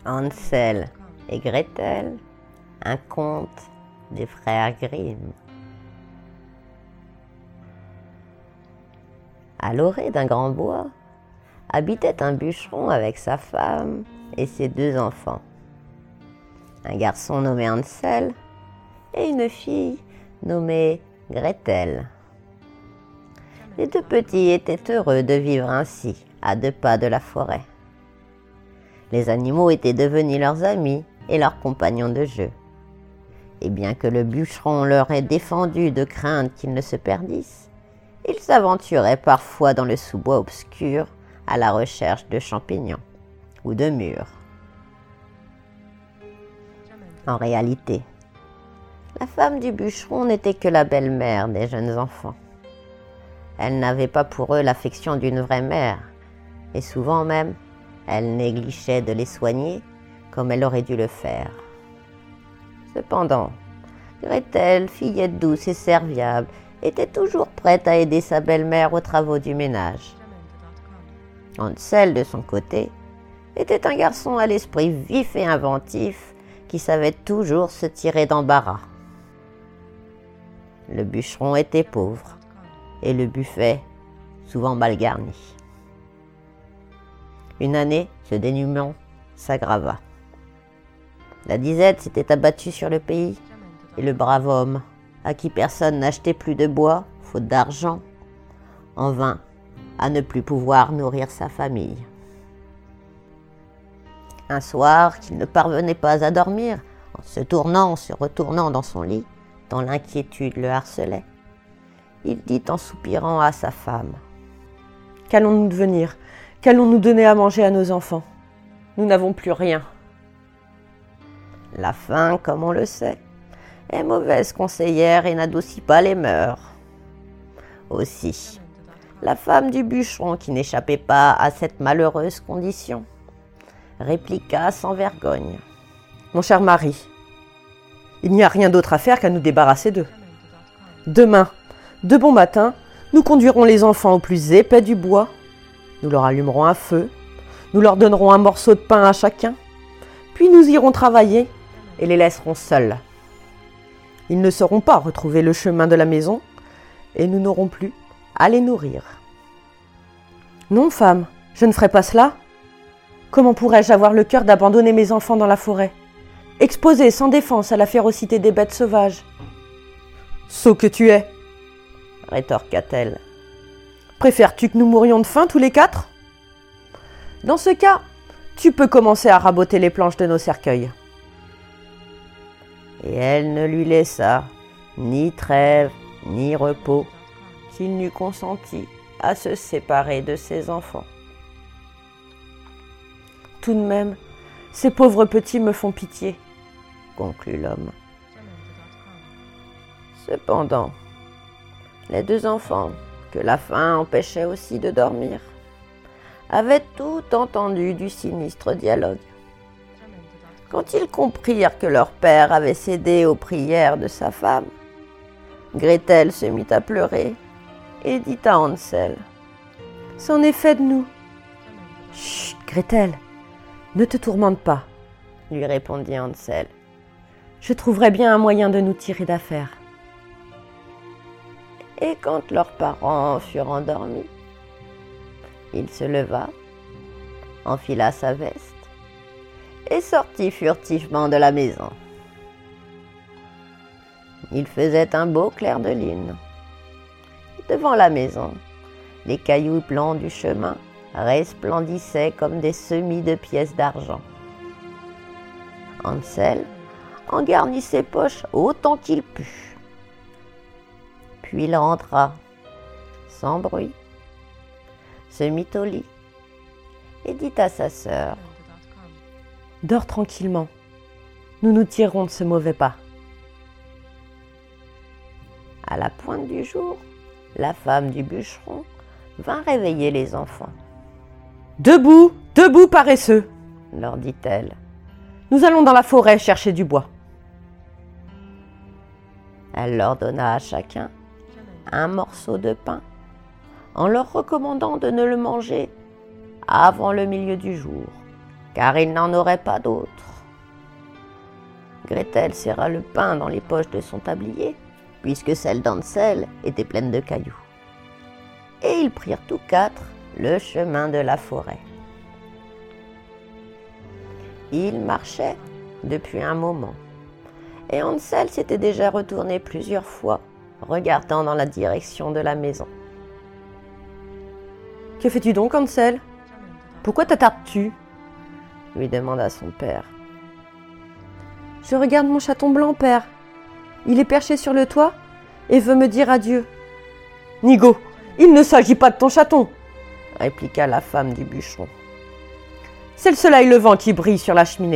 Hansel et Gretel, un conte des frères Grimm. À l'orée d'un grand bois, habitait un bûcheron avec sa femme et ses 2 enfants. Un garçon nommé Hansel et une fille nommée Gretel. Les 2 petits étaient heureux de vivre ainsi, à 2 pas de la forêt. Les animaux étaient devenus leurs amis et leurs compagnons de jeu. Et bien que le bûcheron leur ait défendu de craindre qu'ils ne se perdissent, ils s'aventuraient parfois dans le sous-bois obscur à la recherche de champignons ou de mûres. En réalité, la femme du bûcheron n'était que la belle-mère des jeunes enfants. Elle n'avait pas pour eux l'affection d'une vraie mère, et souvent même, elle négligeait de les soigner comme elle aurait dû le faire. Cependant, Gretel, fillette douce et serviable, était toujours prête à aider sa belle-mère aux travaux du ménage. Hansel, de son côté, était un garçon à l'esprit vif et inventif qui savait toujours se tirer d'embarras. Le bûcheron était pauvre et le buffet souvent mal garni. Une année, ce dénûment s'aggrava. La disette s'était abattue sur le pays et le brave homme, à qui personne n'achetait plus de bois, faute d'argent, en vint à ne plus pouvoir nourrir sa famille. Un soir, qu'il ne parvenait pas à dormir, en se retournant dans son lit, tant l'inquiétude le harcelait, il dit en soupirant à sa femme : « Qu'allons-nous devenir ? Qu'allons-nous donner à manger à nos enfants ? Nous n'avons plus rien. » La faim, comme on le sait, est mauvaise conseillère et n'adoucit pas les mœurs. Aussi, la femme du bûcheron, qui n'échappait pas à cette malheureuse condition, répliqua sans vergogne : « Mon cher mari, il n'y a rien d'autre à faire qu'à nous débarrasser d'eux. Demain, de bon matin, nous conduirons les enfants au plus épais du bois, nous leur allumerons un feu, nous leur donnerons un morceau de pain à chacun, puis nous irons travailler et les laisserons seuls. Ils ne sauront pas retrouver le chemin de la maison et nous n'aurons plus à les nourrir. » « Non, femme, je ne ferai pas cela. Comment pourrais-je avoir le cœur d'abandonner mes enfants dans la forêt, exposés sans défense à la férocité des bêtes sauvages ? »« Sot que tu es !» rétorqua-t-elle. « Préfères-tu que nous mourions de faim tous les 4 ? Dans ce cas, tu peux commencer à raboter les planches de nos cercueils. » Et elle ne lui laissa ni trêve ni repos qu'il n'eût consenti à se séparer de ses enfants. « Tout de même, ces pauvres petits me font pitié, » conclut l'homme. Cependant, les 2 enfants, que la faim empêchait aussi de dormir, avaient tout entendu du sinistre dialogue. Quand ils comprirent que leur père avait cédé aux prières de sa femme, Gretel se mit à pleurer et dit à Hansel : « C'en est fait de nous. »« Chut, Gretel, ne te tourmente pas, » lui répondit Hansel. « Je trouverai bien un moyen de nous tirer d'affaire. » Et quand leurs parents furent endormis, il se leva, enfila sa veste et sortit furtivement de la maison. Il faisait un beau clair de lune. Devant la maison, les cailloux blancs du chemin resplendissaient comme des semis de pièces d'argent. Hansel en garnit ses poches autant qu'il put. Puis il rentra, sans bruit, se mit au lit et dit à sa sœur : « Dors tranquillement, nous nous tirerons de ce mauvais pas. » À la pointe du jour, la femme du bûcheron vint réveiller les enfants. « Debout, debout, paresseux !» leur dit-elle. « Nous allons dans la forêt chercher du bois. » Elle leur donna à chacun un morceau de pain, en leur recommandant de ne le manger avant le milieu du jour, car il n'en aurait pas d'autre. Gretel serra le pain dans les poches de son tablier, puisque celle d'Hansel était pleine de cailloux. Et ils prirent tous quatre le chemin de la forêt. Ils marchaient depuis un moment, et Hansel s'était déjà retourné plusieurs fois, regardant dans la direction de la maison. « Que fais-tu donc, Hansel ? Pourquoi t'attardes-tu » lui demanda son père. « Je regarde mon chaton blanc, père. Il est perché sur le toit et veut me dire adieu. »« Nigo, il ne s'agit pas de ton chaton !» répliqua la femme du bûcheron. « C'est le soleil levant qui brille sur la cheminée. »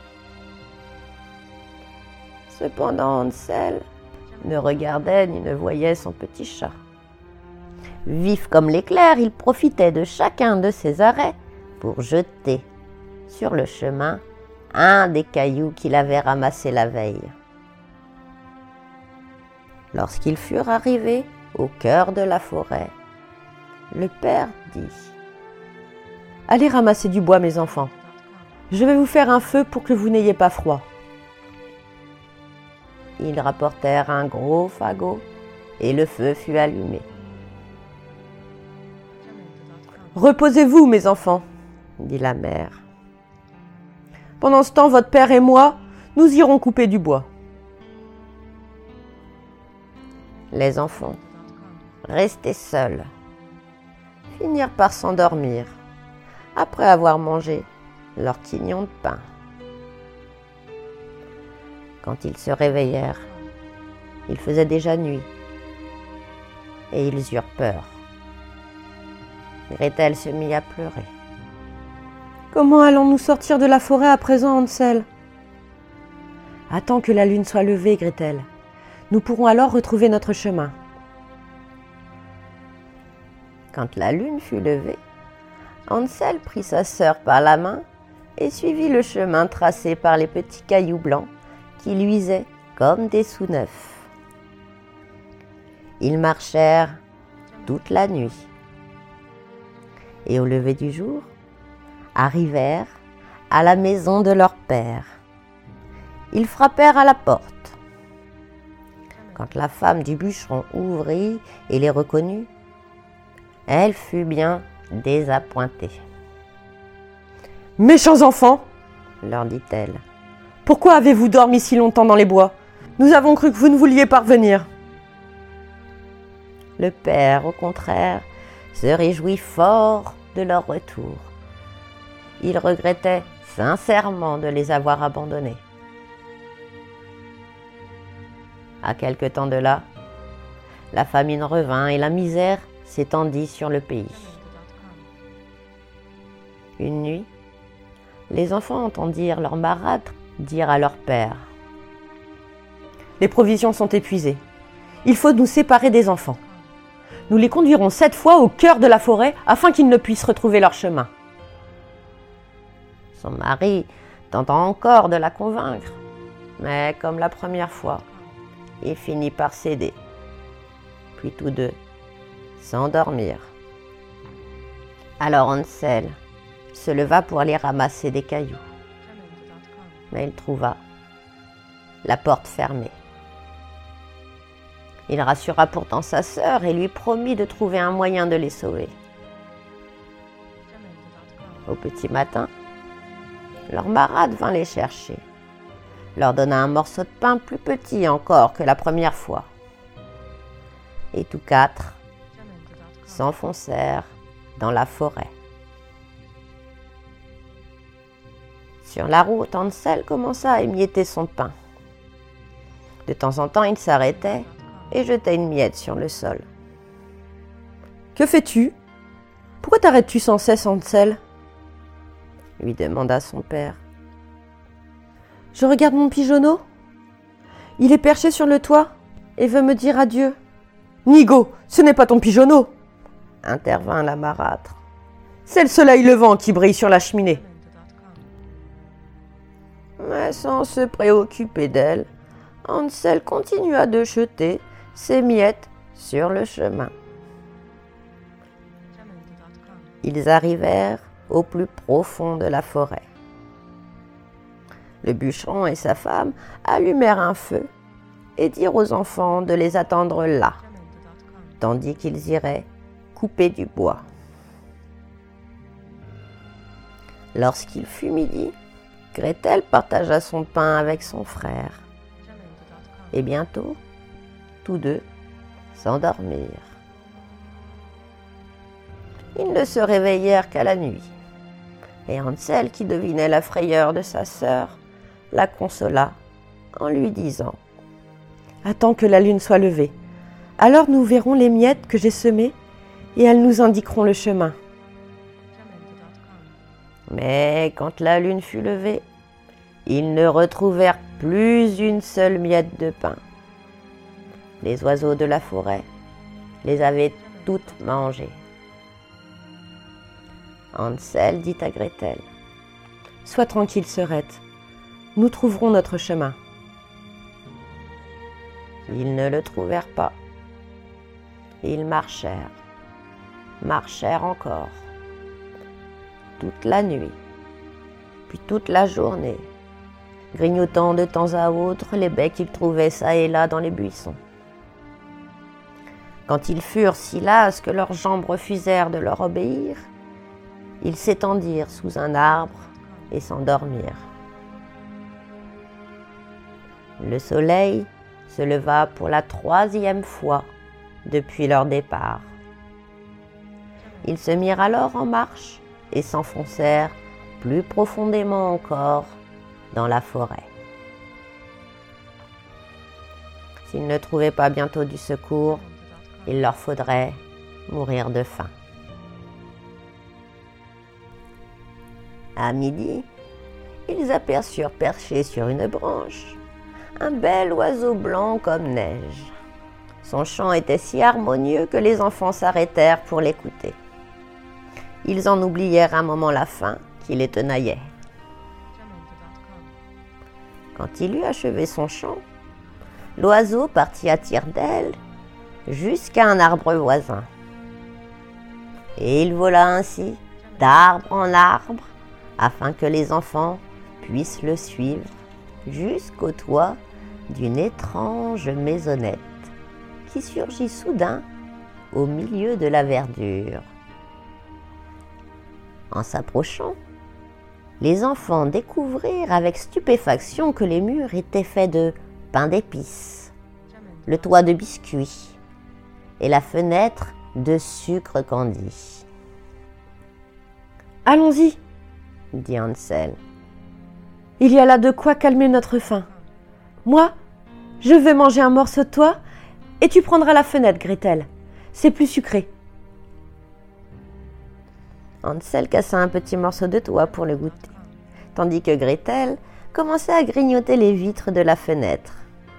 Cependant, Hansel ne regardait ni ne voyait son petit chat. Vif comme l'éclair, il profitait de chacun de ses arrêts pour jeter sur le chemin un des cailloux qu'il avait ramassés la veille. Lorsqu'ils furent arrivés au cœur de la forêt, le père dit : « Allez ramasser du bois, mes enfants. Je vais vous faire un feu pour que vous n'ayez pas froid. » Ils rapportèrent un gros fagot et le feu fut allumé. « Reposez-vous, mes enfants, » dit la mère. « Pendant ce temps, votre père et moi, nous irons couper du bois. » Les enfants, restés seuls, finirent par s'endormir après avoir mangé leur quignon de pain. Quand ils se réveillèrent, il faisait déjà nuit et ils eurent peur. Gretel se mit à pleurer. « Comment allons-nous sortir de la forêt à présent, Hansel ? » ?»« Attends que la lune soit levée, Gretel. Nous pourrons alors retrouver notre chemin. » Quand la lune fut levée, Hansel prit sa sœur par la main et suivit le chemin tracé par les petits cailloux blancs qui luisaient comme des sous neufs. Ils marchèrent toute la nuit et au lever du jour, arrivèrent à la maison de leur père. Ils frappèrent à la porte. Quand la femme du bûcheron ouvrit et les reconnut, elle fut bien désappointée. « Méchants enfants !» leur dit-elle. « Pourquoi avez-vous dormi si longtemps dans les bois ? Nous avons cru que vous ne vouliez pas revenir. » Le père, au contraire, se réjouit fort de leur retour. Il regrettait sincèrement de les avoir abandonnés. À quelque temps de là, la famine revint et la misère s'étendit sur le pays. Une nuit, les enfants entendirent leur marâtre dire à leur père : « Les provisions sont épuisées. Il faut nous séparer des enfants. Nous les conduirons cette fois au cœur de la forêt afin qu'ils ne puissent retrouver leur chemin. » Son mari tenta encore de la convaincre, mais comme la première fois, il finit par céder. Puis tous deux s'endormirent. Alors Hansel se leva pour aller ramasser des cailloux, mais il trouva la porte fermée. Il rassura pourtant sa sœur et lui promit de trouver un moyen de les sauver. Au petit matin, leur marâtre vint les chercher, leur donna un morceau de pain plus petit encore que la première fois. Et tous quatre s'enfoncèrent dans la forêt. Sur la route, Hansel commença à émietter son pain. De temps en temps, il s'arrêtait et jetait une miette sur le sol. « Que fais-tu ? Pourquoi t'arrêtes-tu sans cesse, Hansel ?» lui demanda son père. « Je regarde mon pigeonneau. Il est perché sur le toit et veut me dire adieu. »« Nigo, ce n'est pas ton pigeonneau !» intervint la marâtre. « C'est le soleil levant qui brille sur la cheminée. » Mais sans se préoccuper d'elle, Hansel continua de jeter ses miettes sur le chemin. Ils arrivèrent au plus profond de la forêt. Le bûcheron et sa femme allumèrent un feu et dirent aux enfants de les attendre là, tandis qu'ils iraient couper du bois. Lorsqu'il fut midi, Gretel partagea son pain avec son frère. Et bientôt, tous deux s'endormirent. Ils ne se réveillèrent qu'à la nuit. Et Hansel, qui devinait la frayeur de sa sœur, la consola en lui disant « Attends que la lune soit levée. Alors nous verrons les miettes que j'ai semées et elles nous indiqueront le chemin. » Mais quand la lune fut levée, ils ne retrouvèrent plus une seule miette de pain. Les oiseaux de la forêt les avaient toutes mangées. Hansel dit à Gretel « Sois tranquille, sœurette, nous trouverons notre chemin. » Ils ne le trouvèrent pas. Ils marchèrent encore, toute la nuit, puis toute la journée, grignotant de temps à autre les baies qu'ils trouvaient çà et là dans les buissons. Quand ils furent si lasses que leurs jambes refusèrent de leur obéir, ils s'étendirent sous un arbre et s'endormirent. Le soleil se leva pour la 3e fois depuis leur départ. Ils se mirent alors en marche et s'enfoncèrent plus profondément encore dans la forêt. S'ils ne trouvaient pas bientôt du secours, il leur faudrait mourir de faim. À midi, ils aperçurent perché sur une branche un bel oiseau blanc comme neige. Son chant était si harmonieux que les enfants s'arrêtèrent pour l'écouter. Ils en oublièrent un moment la faim qui les tenaillait. Quand il eut achevé son chant, l'oiseau partit à tire-d'aile jusqu'à un arbre voisin. Et il vola ainsi d'arbre en arbre afin que les enfants puissent le suivre jusqu'au toit d'une étrange maisonnette qui surgit soudain au milieu de la verdure. En s'approchant, les enfants découvrirent avec stupéfaction que les murs étaient faits de pain d'épices, le toit de biscuits et la fenêtre de sucre candi. « Allons-y » dit Hansel. « Il y a là de quoi calmer notre faim. Moi, je vais manger un morceau de toit et tu prendras la fenêtre, Gretel. C'est plus sucré. » Hansel cassa un petit morceau de toit pour le goûter, tandis que Gretel commençait à grignoter les vitres de la fenêtre.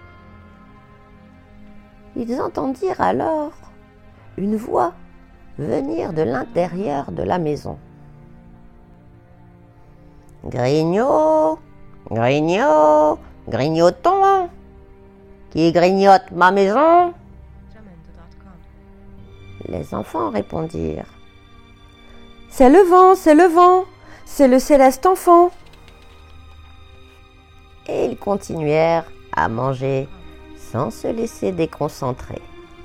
Ils entendirent alors une voix venir de l'intérieur de la maison. « Grignot, grignot, grignotons, qui grignote ma maison ?» Les enfants répondirent « C'est le vent, c'est le céleste enfant. » Et ils continuèrent à manger sans se laisser déconcentrer.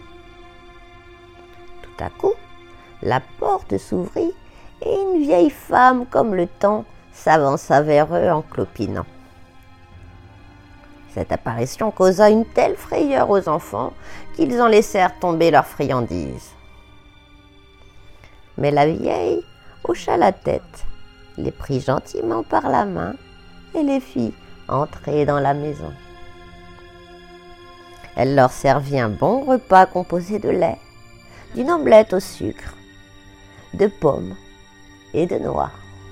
Tout à coup, la porte s'ouvrit et une vieille femme comme le temps s'avança vers eux en clopinant. Cette apparition causa une telle frayeur aux enfants qu'ils en laissèrent tomber leurs friandises. Mais la vieille hocha la tête, les prit gentiment par la main et les fit entrer dans la maison. Elle leur servit un bon repas composé de lait, d'une omelette au sucre, de pommes et de noix.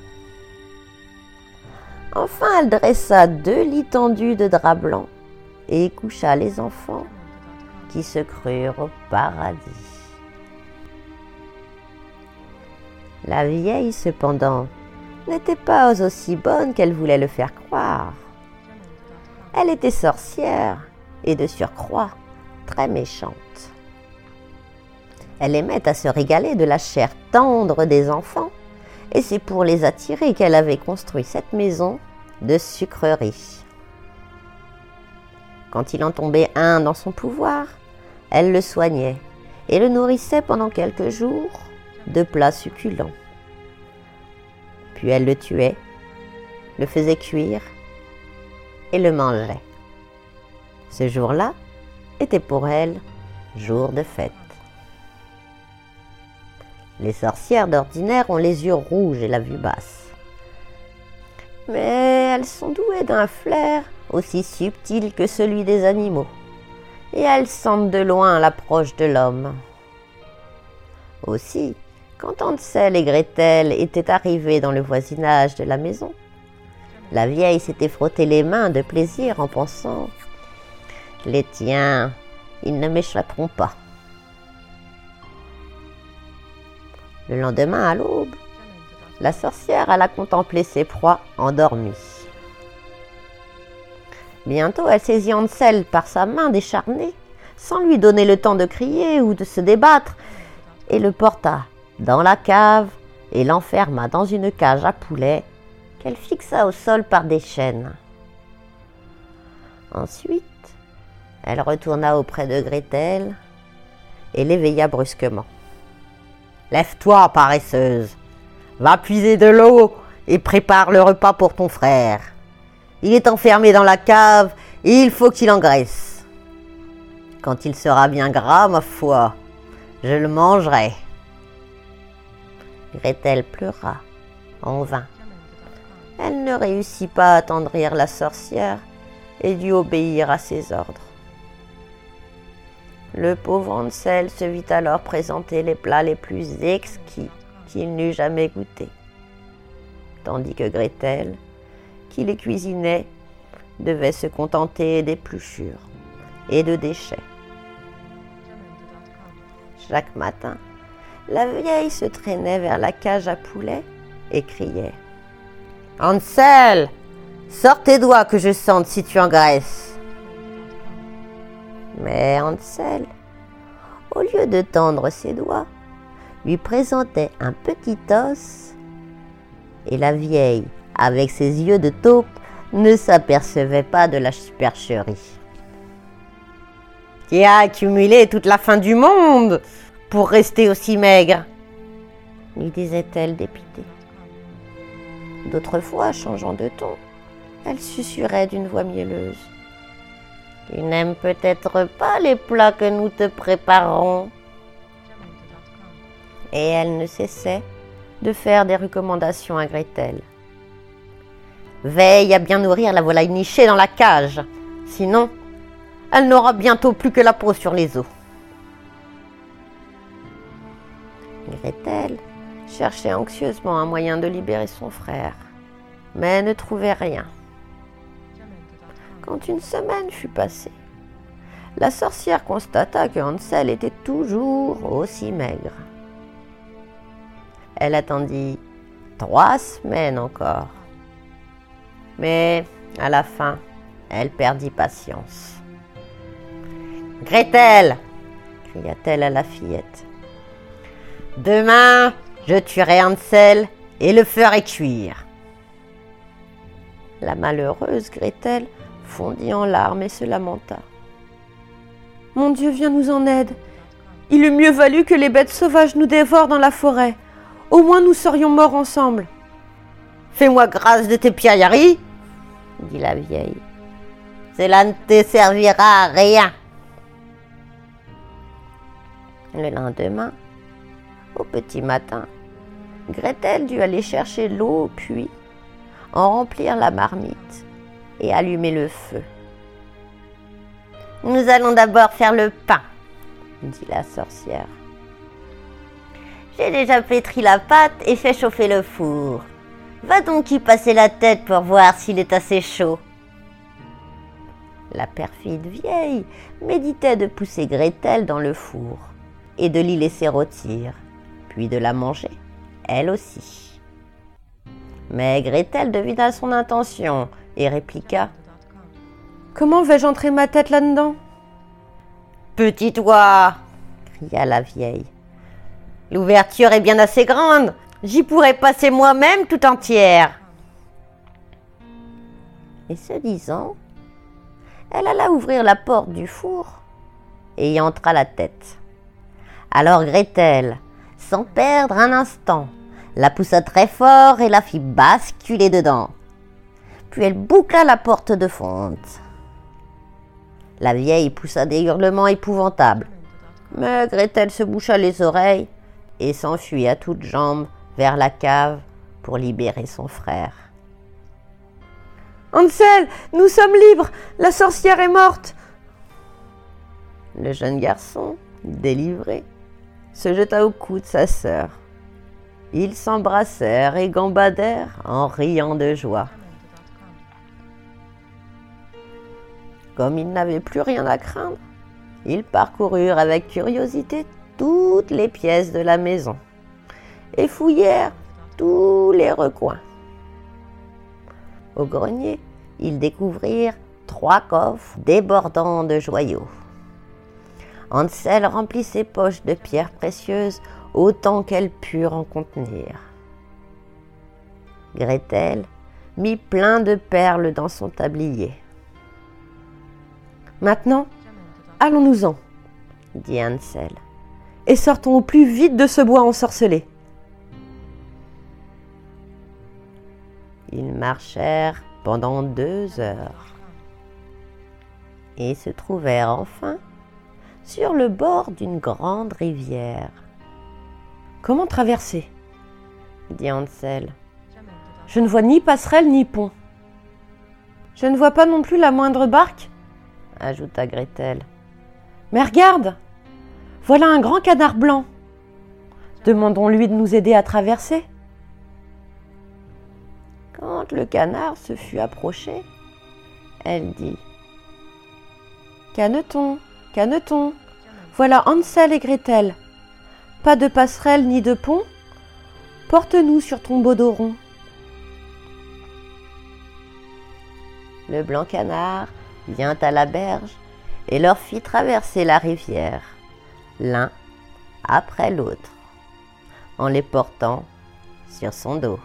Enfin, elle dressa 2 lits tendus de drap blanc et y coucha les enfants qui se crurent au paradis. La vieille, cependant, n'était pas aussi bonne qu'elle voulait le faire croire. Elle était sorcière et de surcroît très méchante. Elle aimait à se régaler de la chair tendre des enfants et c'est pour les attirer qu'elle avait construit cette maison de sucreries. Quand il en tombait un dans son pouvoir, elle le soignait et le nourrissait pendant quelques jours de plats succulents. Puis elle le tuait, le faisait cuire et le mangeait. Ce jour-là était pour elle jour de fête. Les sorcières d'ordinaire ont les yeux rouges et la vue basse. Mais elles sont douées d'un flair aussi subtil que celui des animaux, et elles sentent de loin l'approche de l'homme. Aussi, quand Hansel et Gretel étaient arrivés dans le voisinage de la maison, la vieille s'était frotté les mains de plaisir en pensant « Les tiens, ils ne m'échapperont pas ». Le lendemain, à l'aube, la sorcière alla contempler ses proies endormies. Bientôt, elle saisit Hansel par sa main décharnée, sans lui donner le temps de crier ou de se débattre, et le porta dans la cave et l'enferma dans une cage à poulets qu'elle fixa au sol par des chaînes. Ensuite, elle retourna auprès de Gretel et l'éveilla brusquement. « Lève-toi, paresseuse, va puiser de l'eau et prépare le repas pour ton frère. Il est enfermé dans la cave et il faut qu'il engraisse. Quand il sera bien gras, ma foi, je le mangerai. » Gretel pleura en vain. Elle ne réussit pas à attendrir la sorcière et dut obéir à ses ordres. Le pauvre Hansel se vit alors présenter les plats les plus exquis qu'il n'eût jamais goûtés, tandis que Gretel, qui les cuisinait, devait se contenter d'épluchures et de déchets. Chaque matin, la vieille se traînait vers la cage à poulets et criait « Hansel, sors tes doigts que je sente si tu engraisses !» Mais Hansel, au lieu de tendre ses doigts, lui présentait un petit os et la vieille, avec ses yeux de taupe, ne s'apercevait pas de la supercherie. « Qui a accumulé toute la faim du monde pour rester aussi maigre ?» lui disait-elle dépitée. D'autres fois, changeant de ton, elle susurrait d'une voix mielleuse. « Tu n'aimes peut-être pas les plats que nous te préparons ?» Et elle ne cessait de faire des recommandations à Gretel. « Veille à bien nourrir la volaille nichée dans la cage, sinon elle n'aura bientôt plus que la peau sur les os. » Gretel cherchait anxieusement un moyen de libérer son frère, mais ne trouvait rien. Quand une semaine fut passée, la sorcière constata que Hansel était toujours aussi maigre. Elle attendit 3 semaines encore. Mais à la fin, elle perdit patience. « Gretel !» cria-t-elle à la fillette. « Demain, je tuerai Hansel et le ferai cuire. » La malheureuse Gretel fondit en larmes et se lamenta. « Mon Dieu, viens nous en aide. Il eût mieux valu que les bêtes sauvages nous dévorent dans la forêt. Au moins nous serions morts ensemble. »« Fais-moi grâce de tes pierreries, » dit la vieille. « Cela ne te servira à rien. » Le lendemain, au petit matin, Gretel dut aller chercher l'eau au puits, en remplir la marmite et allumer le feu. « Nous allons d'abord faire le pain, » dit la sorcière. « J'ai déjà pétri la pâte et fait chauffer le four. Va donc y passer la tête pour voir s'il est assez chaud. » La perfide vieille méditait de pousser Gretel dans le four et de l'y laisser rôtir, puis de la manger, elle aussi. Mais Gretel devina son intention et répliqua « Comment vais-je entrer ma tête là-dedans ?»« Petit toi !» cria la vieille. « L'ouverture est bien assez grande, j'y pourrais passer moi-même tout entière. » Et ce disant, elle alla ouvrir la porte du four et y entra la tête. Alors Gretel, sans perdre un instant, la poussa très fort et la fit basculer dedans. Puis elle boucla la porte de fonte. La vieille poussa des hurlements épouvantables, mais Gretel se boucha les oreilles et s'enfuit à toutes jambes vers la cave pour libérer son frère. « Hansel, nous sommes libres, la sorcière est morte !» Le jeune garçon, délivré, se jeta au cou de sa sœur. Ils s'embrassèrent et gambadèrent en riant de joie. Comme ils n'avaient plus rien à craindre, ils parcoururent avec curiosité toutes les pièces de la maison et fouillèrent tous les recoins. Au grenier, ils découvrirent 3 coffres débordant de joyaux. Hansel remplit ses poches de pierres précieuses autant qu'elles purent en contenir. Gretel mit plein de perles dans son tablier. « Maintenant, allons-nous-en, » dit Hansel. « Et sortons au plus vite de ce bois ensorcelé. » Ils marchèrent pendant 2 heures et se trouvèrent enfin sur le bord d'une grande rivière. « Comment traverser ?» dit Hansel. « Je ne vois ni passerelle ni pont. Je ne vois pas non plus la moindre barque, » ajouta Gretel. « Mais regarde, voilà un grand canard blanc. Demandons-lui de nous aider à traverser. » Quand le canard se fut approché, elle dit « Canneton, canneton, voilà Hansel et Gretel. Pas de passerelle ni de pont. Porte-nous sur ton beau dos rond. » Le blanc canard vint à la berge et leur fit traverser la rivière, l'un après l'autre, en les portant sur son dos.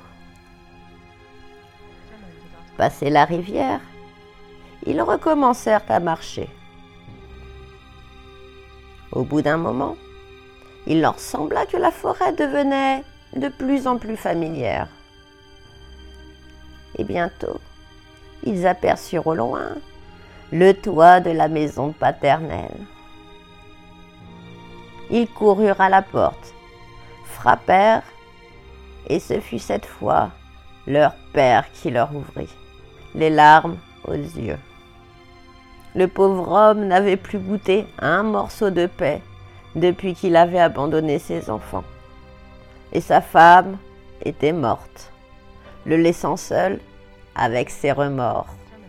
Passé la rivière, ils recommencèrent à marcher. Au bout d'un moment, il leur sembla que la forêt devenait de plus en plus familière. Et bientôt, ils aperçurent au loin le toit de la maison paternelle. Ils coururent à la porte, frappèrent, et ce fut cette fois leur père qui leur ouvrit, les larmes aux yeux. Le pauvre homme n'avait plus goûté un morceau de paix depuis qu'il avait abandonné ses enfants. Et sa femme était morte, le laissant seul avec ses remords.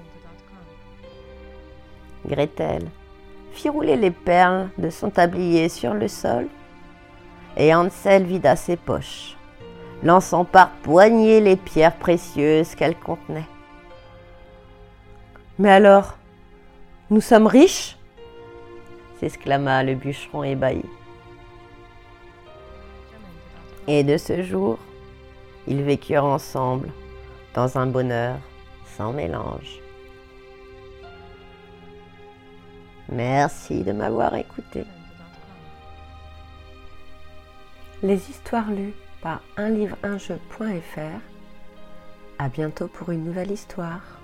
Gretel fit rouler les perles de son tablier sur le sol et Hansel vida ses poches, lançant par poignées les pierres précieuses qu'elles contenaient. « Mais alors, nous sommes riches ?» s'exclama le bûcheron ébahi. Et de ce jour, ils vécurent ensemble dans un bonheur sans mélange. Merci de m'avoir écouté. Les histoires lues par unlivreunjeu.fr. À bientôt pour une nouvelle histoire.